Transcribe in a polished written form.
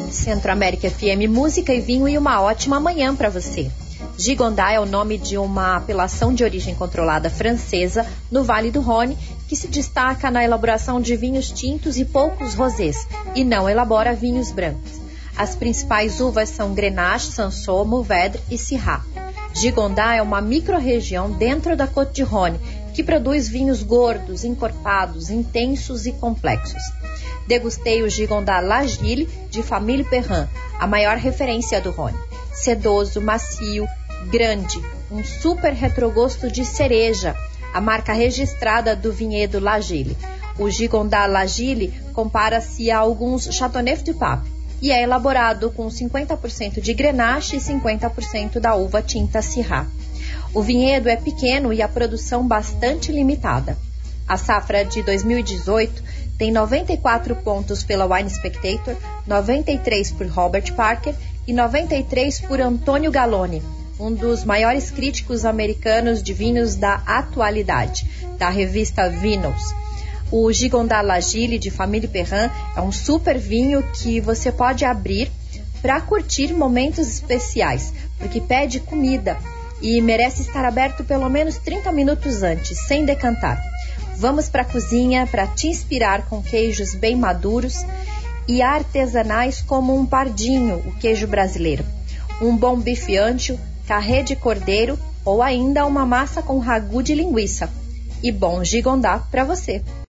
Centro-América FM, música e vinho e uma ótima manhã para você. Gigondas é o nome de uma apelação de origem controlada francesa no Vale do Rhône, que se destaca na elaboração de vinhos tintos e poucos rosés, e não elabora vinhos brancos. As principais uvas são Grenache, Cinsault, Mourvèdre e Syrah. Gigondas é uma micro-região dentro da Côte-du-Rhône, que produz vinhos gordos, encorpados, intensos e complexos. Degustei o Gigondas La Gille, de Famille Perrin, a maior referência do Rhône. Sedoso, macio, grande, um super retrogosto de cereja, a marca registrada do vinhedo La Gille. O Gigondas La Gille compara-se a alguns Châteauneuf du Pape e é elaborado com 50% de Grenache e 50% da uva tinta Syrah. O vinhedo é pequeno e a produção bastante limitada. A safra de 2018 tem 94 pontos pela Wine Spectator, 93 por Robert Parker e 93 por Antônio Gallone, um dos maiores críticos americanos de vinhos da atualidade, da revista Vinous. O Gigondas La Gille, de Famille Perrin, é um super vinho que você pode abrir para curtir momentos especiais, porque pede comida e merece estar aberto pelo menos 30 minutos antes, sem decantar. Vamos para a cozinha para te inspirar com queijos bem maduros e artesanais como um pardinho, o queijo brasileiro, um bom bife ancho, carré de cordeiro ou ainda uma massa com ragu de linguiça. E bom Gigondas para você!